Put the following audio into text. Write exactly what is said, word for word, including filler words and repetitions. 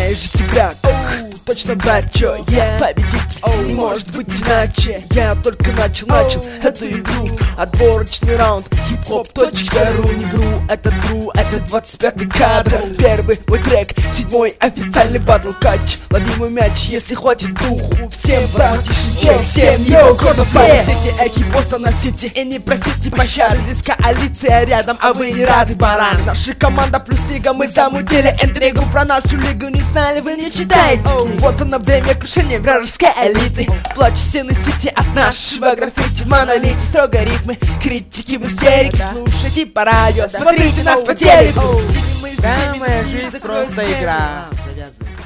знаешь, игра, точно брать, чё, я победитель, не может быть иначе. Я только начал, начал эту игру. Отборочный раунд, хип-хоп точка ру. Не вру, это тру, это двадцать пятый кадр. Первый мой трек, седьмой официальный батл кач. Лови мой мяч, если хватит духу. Всем вам тише, всем йоу, кода флэк. Сети, эки, поста носите и не просите пощады. Здесь коалиция рядом, а вы не рады, бараны. Наша команда плюс лига, мы замутили интригу. Про нашу лигу не знали, вы не читаете. Вот оно время крушения вражеской элиты. Плачь стены сети от нашего граффити. В монолите строго ритмы, критики в истерике. Слушайте по радио, смотрите нас по телеку. Моя жизнь просто игра.